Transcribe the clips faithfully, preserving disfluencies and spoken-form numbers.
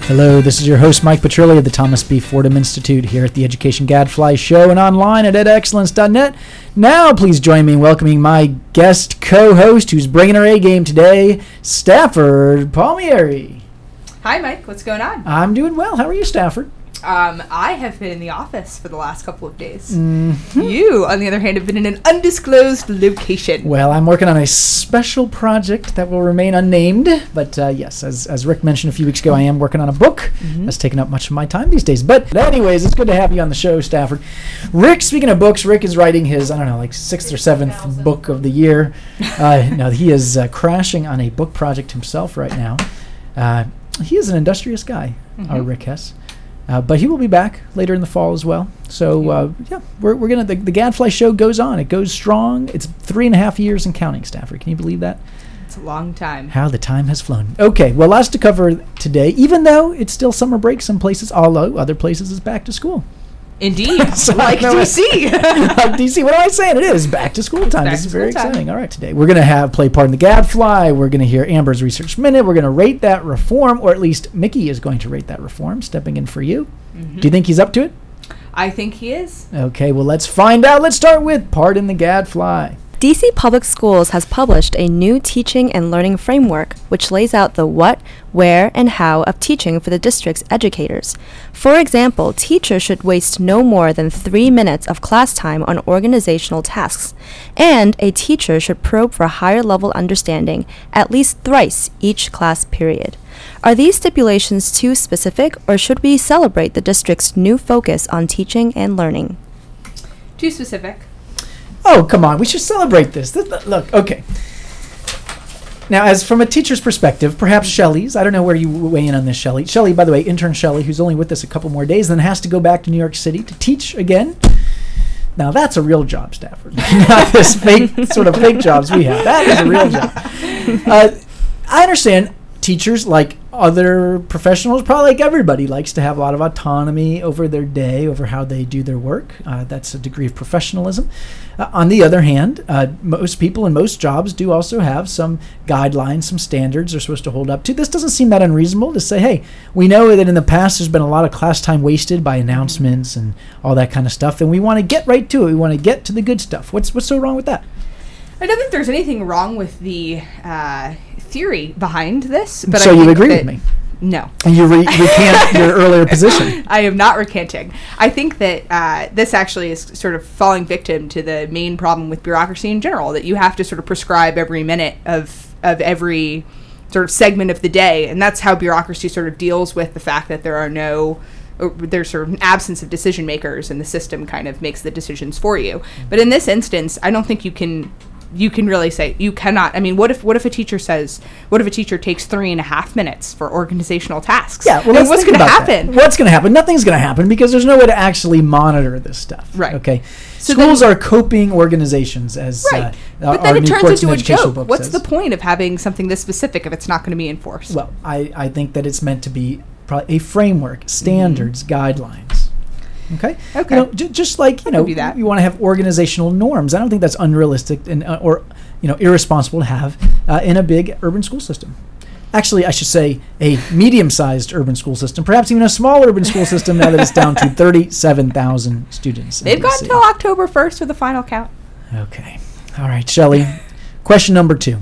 Hello, this is your host, Mike Petrilli of the Thomas B. Fordham Institute here at the Education Gadfly Show and online at ed excellence dot net. Now, please join me in welcoming my guest co-host who's bringing her A game today, Stafford Palmieri. Hi, Mike. What's going on? I'm doing well. How are you, Stafford? Um, I have been in the office for the last couple of days. Mm-hmm. You, on the other hand, have been in an undisclosed location. Well, I'm working on a special project that will remain unnamed. But uh, yes, as, as Rick mentioned a few weeks ago, I am working on a book. Mm-hmm. That's taken up much of my time these days. But anyways, it's good to have you on the show, Stafford. Rick, speaking of books, Rick is writing his, I don't know, like sixth or seventh book of the year. Uh, no, he is uh, crashing on a book project himself right now. Uh, he is an industrious guy, mm-hmm. our Rick Hess. Uh, but he will be back later in the fall as well. So, uh, yeah, we're we're gonna the, the Gadfly show goes on. It goes strong. It's three and a half years and counting, Stafford. Can you believe that? It's a long time. How the time has flown. Okay, well, lots to cover today. Even though it's still summer break some places, although other places is back to school. Indeed, so like D C. Like D C. What am I saying? It is back to school time. This is very time. exciting. All right, today we're going to have play part in the Gadfly. We're going to hear Amber's Research Minute. We're going to rate that reform, or at least Mickey is going to rate that reform, stepping in for you. Mm-hmm. Do you think he's up to it? I think he is. Okay, well, let's find out. Let's start with part in the Gadfly. D C Public Schools has published a new teaching and learning framework which lays out the what, where, and how of teaching for the district's educators. For example, teachers should waste no more than three minutes of class time on organizational tasks, and a teacher should probe for higher level understanding at least thrice each class period. Are these stipulations too specific, or should we celebrate the district's new focus on teaching and learning? Too specific. Oh, come on. We should celebrate this. this look, okay. Now, as from a teacher's perspective, perhaps Shelley's, I don't know where you weigh in on this, Shelley. Shelley, by the way, intern Shelley, who's only with us a couple more days, then has to go back to New York City to teach again. Now, that's a real job, Stafford. Not this fake, sort of fake jobs we have. That is a real job. Uh, I understand teachers, like other professionals, probably like everybody, likes to have a lot of autonomy over their day, over how they do their work. Uh, that's a degree of professionalism. Uh, on the other hand, uh, most people in most jobs do also have some guidelines, some standards they're supposed to hold up to. This doesn't seem that unreasonable to say, hey, we know that in the past there's been a lot of class time wasted by announcements and all that kind of stuff, and we want to get right to it. We want to get to the good stuff. What's what's so wrong with that? I don't think there's anything wrong with the uh, theory behind this. But so I you think agree that, with me? No. And you re- recant your earlier position. I am not recanting. I think that uh, this actually is sort of falling victim to the main problem with bureaucracy in general, that you have to sort of prescribe every minute of of every sort of segment of the day. And that's how bureaucracy sort of deals with the fact that there are no... there's sort of an absence of decision makers, and the system kind of makes the decisions for you. But in this instance, I don't think you can... you can really say you cannot. I mean, what if what if a teacher says, what if a teacher takes three and a half minutes for organizational tasks? Yeah, well, let's what's think going to about happen? That. What's going to happen? Nothing's going to happen because there's no way to actually monitor this stuff. Right. Okay. So Schools then, are coping organizations, as right. uh, but our then it new turns Courts into and a Education joke. book What's says. the point of having something this specific if it's not going to be enforced? Well, I, I think that it's meant to be probably a framework, standards, mm-hmm. guidelines. Okay. Okay. You know, j- just like you know, you want to have organizational norms. I don't think that's unrealistic and uh, or you know irresponsible to have uh, in a big urban school system. Actually, I should say a medium-sized urban school system, perhaps even a small urban school system. Now that it's down to thirty-seven thousand students. They've got until October first for the final count. Okay. All right, Shelley. Question number two.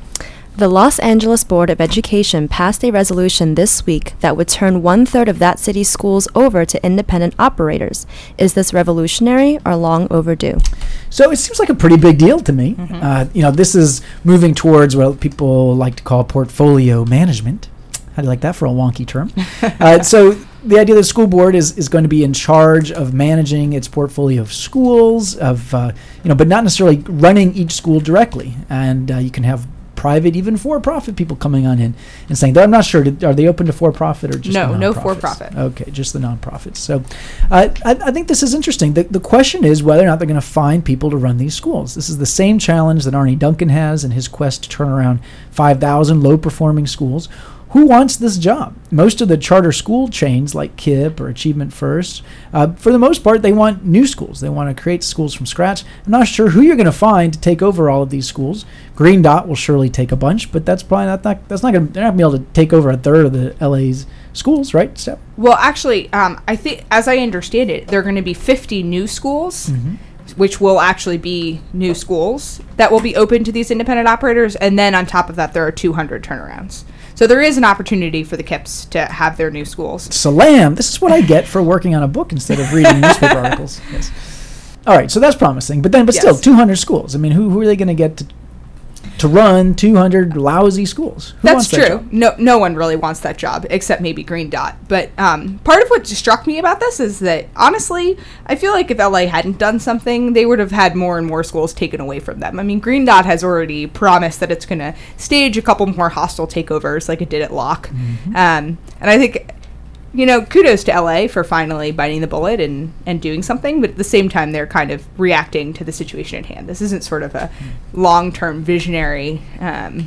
The Los Angeles Board of Education passed a resolution this week that would turn one-third of that city's schools over to independent operators. Is this revolutionary or long overdue? So it seems like a pretty big deal to me. Mm-hmm. Uh, you know, this is moving towards what people like to call portfolio management. How do you like that for a wonky term? uh, so the idea that the school board is, is going to be in charge of managing its portfolio of schools, of uh, you know, but not necessarily running each school directly. And uh, you can have private, even for-profit people coming on in and saying, I'm not sure, did, are they open to for-profit or just no, the no non-profits? for-profit. Okay, just the non-profits. So uh, I, I think this is interesting. The, the question is whether or not they're going to find people to run these schools. This is the same challenge that Arne Duncan has in his quest to turn around five thousand low-performing schools. who wants this job? Most of the charter school chains like K I P or Achievement First, uh, for the most part, they want new schools. They want to create schools from scratch. I'm not sure who you're going to find to take over all of these schools. Green Dot will surely take a bunch, but that's probably not, not that's not going to, they're not going to be able to take over a third of the L A's schools, right, Steph? Well, actually, um, I think, as I understand it, there are going to be fifty new schools, mm-hmm. which will actually be new schools that will be open to these independent operators, and then on top of that, there are two hundred turnarounds. So there is an opportunity for the K I Ps to have their new schools. Salam! This is what I get for working on a book instead of reading newspaper articles. Yes. All right, so that's promising. But then, but yes. still, two hundred schools. I mean, who who are they going to get to to run two hundred lousy schools? Who That's wants true. That job? No, no one really wants that job except maybe Green Dot. But um, part of what struck me about this is that honestly, I feel like if L A hadn't done something, they would have had more and more schools taken away from them. I mean, Green Dot has already promised that it's going to stage a couple more hostile takeovers like it did at Locke. Mm-hmm. Um, and I think, you know, kudos to L A for finally biting the bullet and, and doing something, but at the same time, they're kind of reacting to the situation at hand. This isn't sort of a long-term visionary um,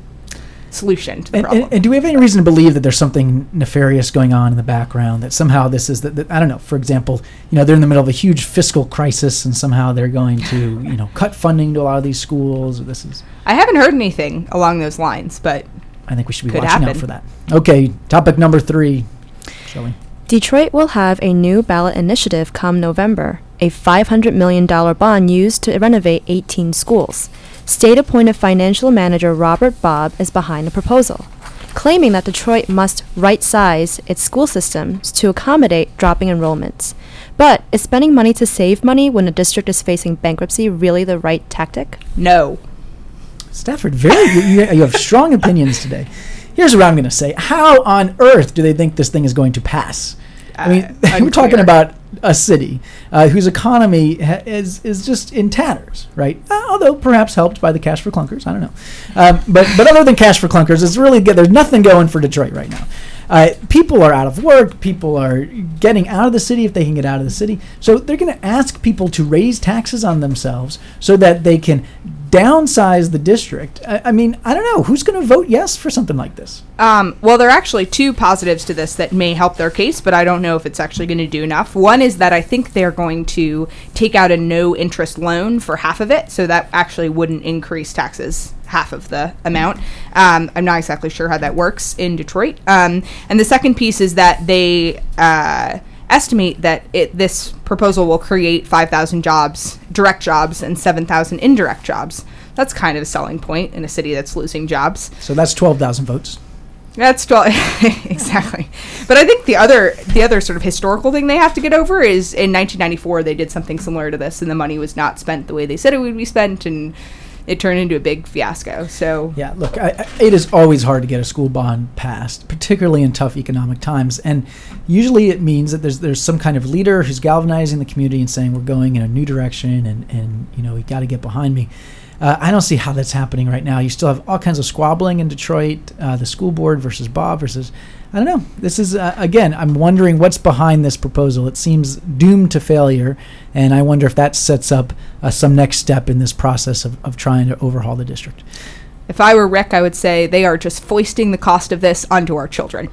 solution to the and, problem. and, and do we have any reason to believe that there's something nefarious going on in the background, that somehow this is, that, that I don't know, for example, you know, they're in the middle of a huge fiscal crisis and somehow they're going to, you know, cut funding to a lot of these schools, or this is... I haven't heard anything along those lines, but I think we should be could watching happen. out for that. Okay, topic number three. Shelley. Detroit will have a new ballot initiative come November, a five hundred million dollars bond used to renovate eighteen schools. State-appointed financial manager Robert Bobb is behind the proposal, claiming that Detroit must right-size its school systems to accommodate dropping enrollments. But is spending money to save money when a district is facing bankruptcy really the right tactic? No. Stafford, very you, you, you have strong opinions today. Here's what I'm going to say. How on earth do they think this thing is going to pass? I mean, Uh, we're talking about a city uh, whose economy ha- is is just in tatters, right? Uh, although perhaps helped by the Cash for Clunkers, I don't know. Um, but but other than Cash for Clunkers, it's really good. There's nothing going for Detroit right now. Uh, people are out of work. People are getting out of the city if they can get out of the city. So they're going to ask people to raise taxes on themselves so that they can downsize the district. I, I mean, I don't know. Who's going to vote yes for something like this? Um, well, there are actually two positives to this that may help their case, but I don't know if it's actually going to do enough. One is that I think they're going to take out a no-interest loan for half of it, so that actually wouldn't increase taxes half of the amount. Um, I'm not exactly sure how that works in Detroit. Um, and the second piece is that they uh, estimate that it, this proposal will create five thousand jobs, direct jobs, and seven thousand indirect jobs. That's kind of a selling point in a city that's losing jobs. So that's twelve thousand votes. That's twelve exactly. But I think the other the other sort of historical thing they have to get over is in nineteen ninety-four they did something similar to this, and the money was not spent the way they said it would be spent, and it turned into a big fiasco. So yeah, look, I, I, it is always hard to get a school bond passed, particularly in tough economic times. And usually it means that there's there's some kind of leader who's galvanizing the community and saying we're going in a new direction, and and you know we got to get behind me. Uh, I don't see how that's happening right now. You still have all kinds of squabbling in Detroit, uh, the school board versus Bob versus, I don't know. This is, uh, again, I'm wondering what's behind this proposal. It seems doomed to failure, and I wonder if that sets up uh, some next step in this process of, of trying to overhaul the district. if I were Rick, I would say they are just foisting the cost of this onto our children.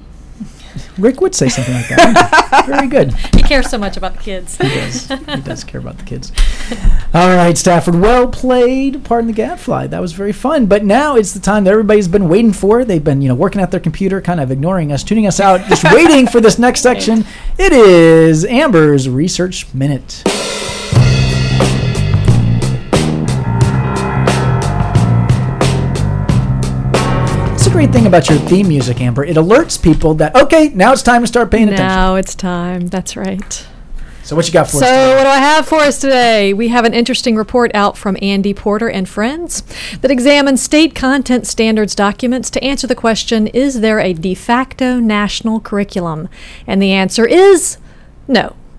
Rick would say something like that. Very good. He cares so much about the kids. He does. He does care about the kids. All right, Stafford. Well played. Pardon the gadfly. That was very fun. But now it's the time that everybody's been waiting for. They've been, you know, working at their computer, kind of ignoring us, tuning us out, just waiting for this next section. It is Amber's Research Minute. Great thing about your theme music, Amber, it alerts people that, okay, now it's time to start paying attention. Now it's time. That's right. So what you got for so us today? So what do I have for us today? We have an interesting report out from Andy Porter and friends that examines state content standards documents to answer the question, is there a de facto national curriculum? And the answer is no.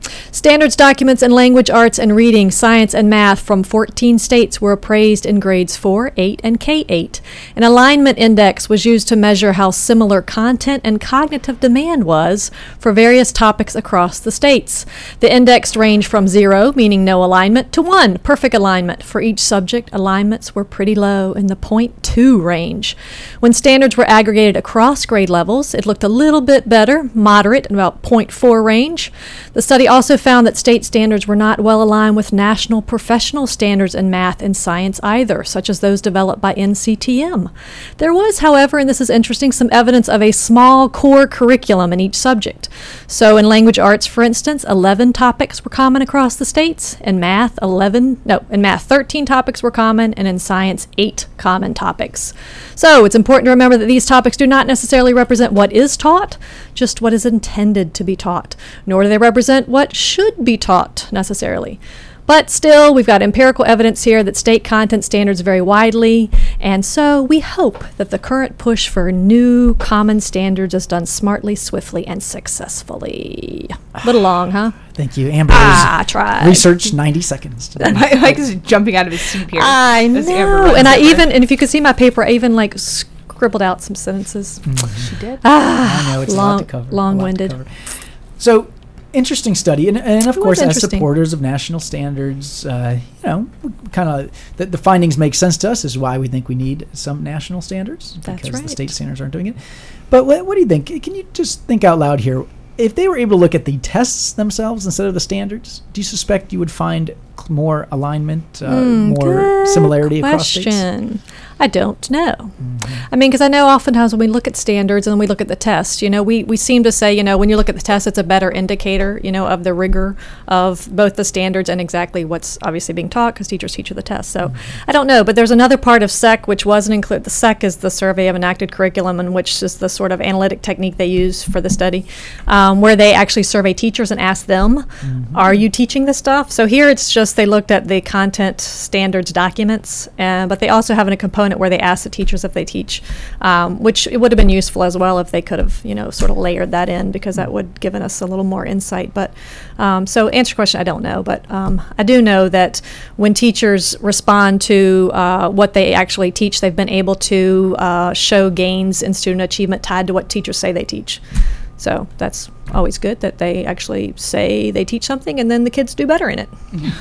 Standards documents in language arts and reading, science, and math from fourteen states were appraised in grades four, eight, and K eight. An alignment index was used to measure how similar content and cognitive demand was for various topics across the states. The index ranged from zero, meaning no alignment, to one, perfect alignment. For each subject, alignments were pretty low in the zero point two range. When standards were aggregated across grade levels, it looked a little bit better, moderate, in about zero point four range. The study also found that state standards were not well aligned with national professional standards in math and science either, such as those developed by N C T M. There was, however, and this is interesting, some evidence of a small core curriculum in each subject. So in language arts, for instance, eleven topics were common across the states. In math, eleven, no, in math, thirteen topics were common, and in science, eight common topics. So it's important to remember that these topics do not necessarily represent what is taught, just what is intended to be taught, nor do they represent what should be taught necessarily. But still, we've got empirical evidence here that state content standards vary widely, and so we hope that the current push for new common standards is done smartly, swiftly, and successfully. A little long, huh? Thank you, Amber. Ah, I tried. Research ninety seconds. Today. Mike is jumping out of his seat here. I as Amber know, runs and I over. even, and if you could see my paper, I even like scribbled out some sentences. Mm. She did. Ah, I know it's long, a lot to cover. a lot to long-winded. cover. So, interesting study, and, and of It course, was as interesting. supporters of national standards, uh, you know, kind of the, the findings make sense to us. Is why we think we need some national standards That's because the right. state standards aren't doing it. But what, what do you think? Can you just think out loud here? If they were able to look at the tests themselves instead of the standards, do you suspect you would find cl- more alignment, uh, Hmm, more good similarity across states? question. I don't know. Mhm. I mean, because I know oftentimes when we look at standards and then we look at the tests, you know, we, we seem to say, you know, when you look at the test, it's a better indicator, you know, of the rigor of both the standards and exactly what's obviously being taught because teachers teach you the test. So I don't know. But there's another part of S E C which wasn't included. The S E C is the Survey of Enacted Curriculum, and which is the sort of analytic technique they use for the study, um, where they actually survey teachers and ask them, are you teaching this stuff? So here it's just they looked at the content standards documents, uh, but they also have a component where they ask the teachers if they teach, um, which it would have been useful as well if they could have, you know, sort of layered that in because that would have given us a little more insight. But um, so answer your question, I don't know, but um, I do know that when teachers respond to uh, what they actually teach, they've been able to uh, show gains in student achievement tied to what teachers say they teach. So that's always good that they actually say they teach something and then the kids do better in it.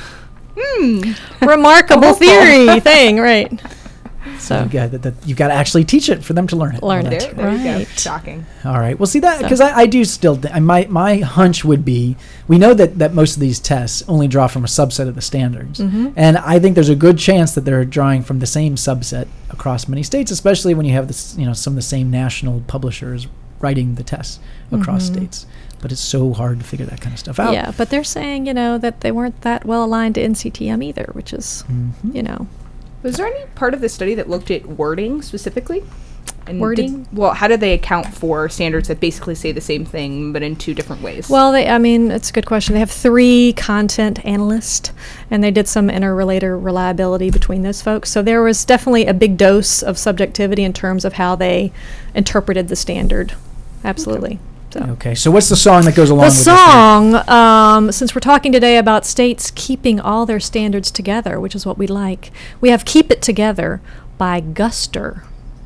Remarkable theory thing, right? So So you've got, that, that, you've got to actually teach it for them to learn it. Learn Well, it. that's- There, there you go. Right. Shocking. All right. Well, see that So- because I, I do still th- my my hunch would be we know that that most of these tests only draw from a subset of the standards, Mm-hmm. and I think there's a good chance that they're drawing from the same subset across many states, especially when you have this you know some of the same national publishers writing the tests across Mhm. states. But it's so hard to figure that kind of stuff out. yeah, but they're saying, you know, that they weren't that well aligned to N C T M either, which is, Mhm. you know, Was there any part of the study that looked at wording specifically? And did- Wording? well, how did they account for standards that basically say the same thing but in two different ways? well, they, I mean, it's a good question. They have three content analysts, and they did some interrelator reliability between those folks. So there was definitely a big dose of subjectivity in terms of how they interpreted the standard. Absolutely. So. Okay. So what's the song that goes along The with this? here? song, um, since we're talking today about states keeping all their standards together, which is what we like, we have Keep It Together by Guster.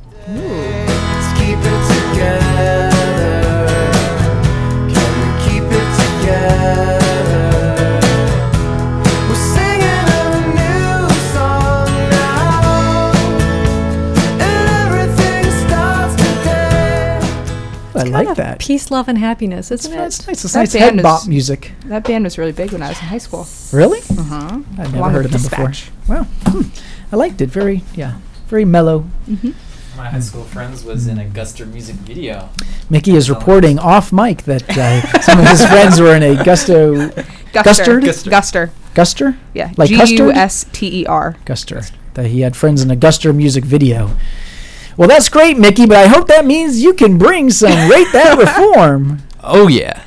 Let's keep it together. Can we keep it together? We're singing a new song now, and everything starts today. I like that. Peace, love, and happiness, isn't That's it? nice. It's That nice band head is- bop music. that band was really big when I was in high school. Really? Uh-huh. I've never Along heard with of them before. Dispatch. Wow. Hmm. I liked it. Very, yeah, very mellow. My high school friends was in a Guster music video. Mickey is reporting off mic that uh, some of his friends were in a Gusto Guster. Gustard? Guster. Guster. Guster? Yeah. Like G custard? U S T E R. Guster. That he had friends in a Guster music video. Well, that's great, Mickey, but I hope that means you can bring some Rate That Reform. Oh yeah.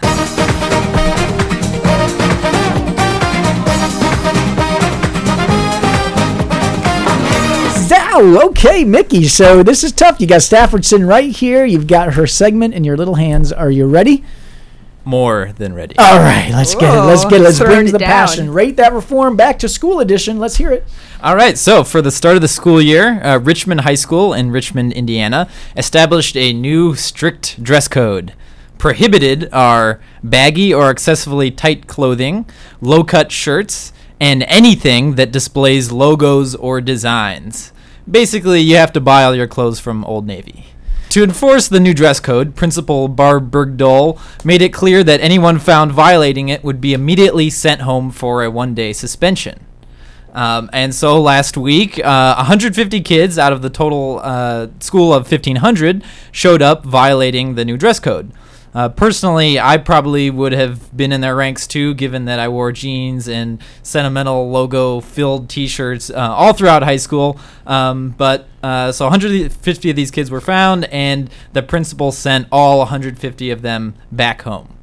Zow! Okay, Mickey. So this is tough. You got Stafford sitting right here. You've got her segment in your little hands. Are you ready? more than ready. All right, let's get it. Let's get it. Let's Throwing bring it the down. passion. Rate that reform back to school edition. Let's hear it. All right, so for the start of the school year, uh, Richmond High School in Richmond, Indiana, established a new strict dress code. Prohibited are baggy or excessively tight clothing, low-cut shirts, and anything that displays logos or designs. Basically, you have to buy all your clothes from Old Navy. To enforce the new dress code, Principal Barb Bergdahl made it clear that anyone found violating it would be immediately sent home for a one-day suspension. Um, and so last week, uh, one hundred fifty kids out of the total uh, school of fifteen hundred showed up violating the new dress code. Uh, personally, I probably would have been in their ranks too, given that I wore jeans and sentimental logo-filled T-shirts uh, all throughout high school. Um, but uh, so one hundred fifty of these kids were found, and the principal sent all one hundred fifty of them back home.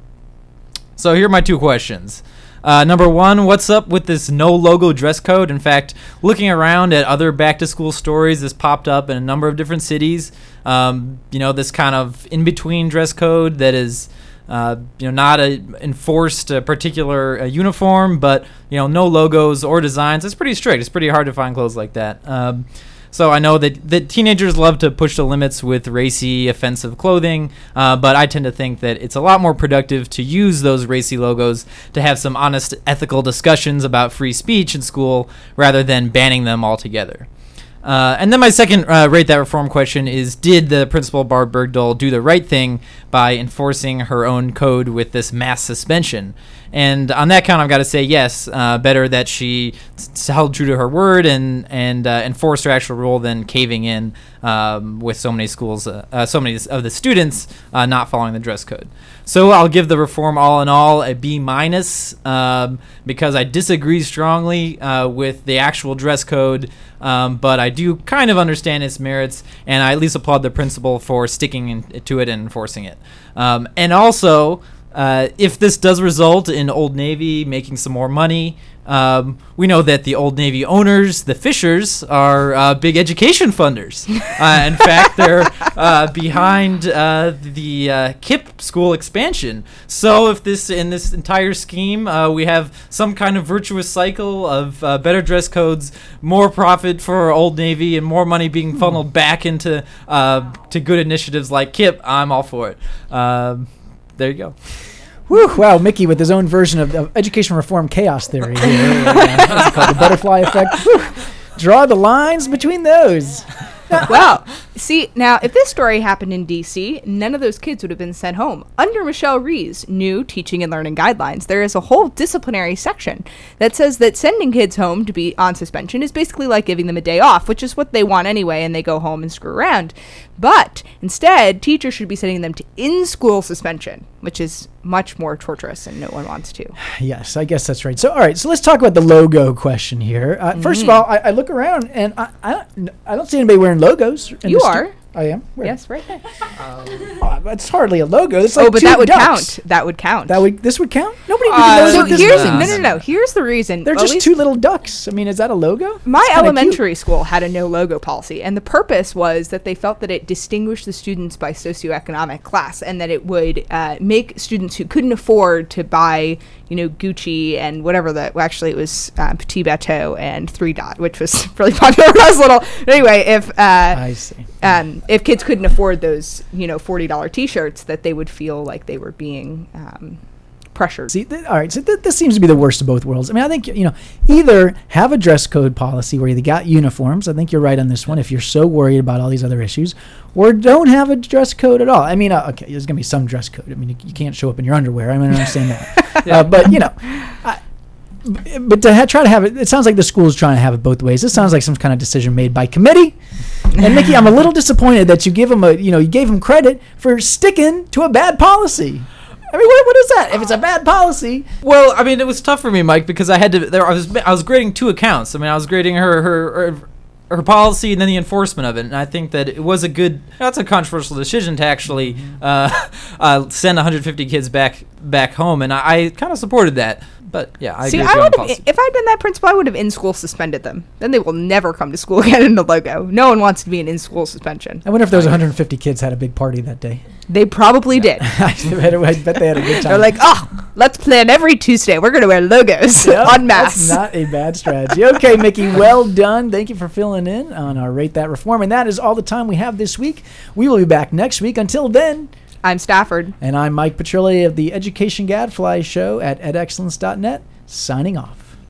So here are my two questions. Uh, number one, what's up with this no logo dress code? In fact, looking around at other back-to-school stories, this popped up in a number of different cities. Um, you know, this kind of in-between dress code that is, uh, you know, not a enforced a particular uh, uniform, but, you know, no logos or designs. It's pretty strict. It's pretty hard to find clothes like that. Um, So I know that, that teenagers love to push the limits with racy, offensive clothing, uh, but I tend to think that it's a lot more productive to use those racy logos to have some honest, ethical discussions about free speech in school rather than banning them altogether. Uh, and then my second uh, Rate That Reform question is, did the Principal Barb Bergdahl do the right thing by enforcing her own code with this mass suspension? And on that count, I've got to say yes, uh, better that she s- held true to her word and and uh, enforced her actual rule than caving in um, with so many schools, uh, uh, so many of the students uh, not following the dress code. So I'll give the reform all in all a B minus um, because I disagree strongly uh, with the actual dress code, um, but I do kind of understand its merits, and I at least applaud the principal for sticking in, to it and enforcing it. Um, and also, uh, if this does result in Old Navy making some more money, um, we know that the Old Navy owners, the Fishers, are uh, big education funders. Uh, in fact, they're uh, behind uh, the uh, K I P school expansion. So if this in this entire scheme, uh, we have some kind of virtuous cycle of uh, better dress codes, more profit for Old Navy, and more money being funneled back into uh, to good initiatives like K I P, I'm all for it. Um, there you go. Whew, wow, Mickey with his own version of, of education reform chaos theory. Here. Uh, what's it called? The butterfly effect. Whew. Draw the lines between those. Well, see, now, if this story happened in D C, none of those kids would have been sent home. Under Michelle Rhee's new teaching and learning guidelines, there is a whole disciplinary section that says that sending kids home to be on suspension is basically like giving them a day off, which is what they want anyway, and they go home and screw around. But instead, teachers should be sending them to in-school suspension, which is much more torturous, and no one wants to. Yes, I guess that's right. So, all right, so let's talk about the logo question here. Uh, Mm-hmm. First of all, I, I look around, and I, I, don't, I don't see anybody wearing logos. in You the stu- are. I am? Where? Yes, right there. Oh, it's hardly a logo. It's like oh, but two that would ducks. count. That would count. That would This would count? Nobody Uh, even knows so what this here's means. no, no, no. Here's the reason. They're At just least two little ducks. I mean, is that a logo? My It's kinda elementary cute. school had a no logo policy, and the purpose was that they felt that it distinguished the students by socioeconomic class, and that it would uh, make students who couldn't afford to buy, you know, Gucci and whatever the well, actually it was uh, Petit Bateau and Three Dot, which was really popular when I was little. But anyway, if uh, I see. um, if kids couldn't afford those, you know, forty dollar T-shirts, that they would feel like they were being um, pressured. See, th- all right, so th- this seems to be the worst of both worlds. I mean, I think, you know, either have a dress code policy where you got uniforms. I think you're right on this one if you're so worried about all these other issues, or don't have a dress code at all. I mean, uh, okay, there's going to be some dress code. I mean, you, you can't show up in your underwear. I mean, I understand that. uh, but, you know, I, b- but to ha- try to have it, it sounds like the school's trying to have it both ways. This sounds like some kind of decision made by committee. And Mickey, I'm a little disappointed that you give him a, you know, you gave him credit for sticking to a bad policy. I mean, what, what is that? If it's a bad policy, Well, I mean, it was tough for me, Mike, because I had to. There, I was. I was grading two accounts. I mean, I was grading her her her, her policy and then the enforcement of it. And I think that it was a good. That's a controversial decision to actually uh, uh, send one hundred fifty kids back back home, and I, I kind of supported that. But yeah, I See, agree with I you on would the have, policy. if I'd done that principal, I would have in school suspended them. Then they will never come to school again in the logo. No one wants to be an in school suspension. I wonder if those one hundred fifty kids had a big party that day. They probably did. I bet, I bet they had a good time. They're like, oh, let's plan every Tuesday. We're going to wear logos Yep, en masse. That's not a bad strategy. Okay, Mickey, well done. Thank you for filling in on our Rate That Reform. And that is all the time we have this week. We will be back next week. Until then, I'm Stafford. and I'm Mike Petrilli of the Education Gadfly Show at ed excellence dot net, signing off.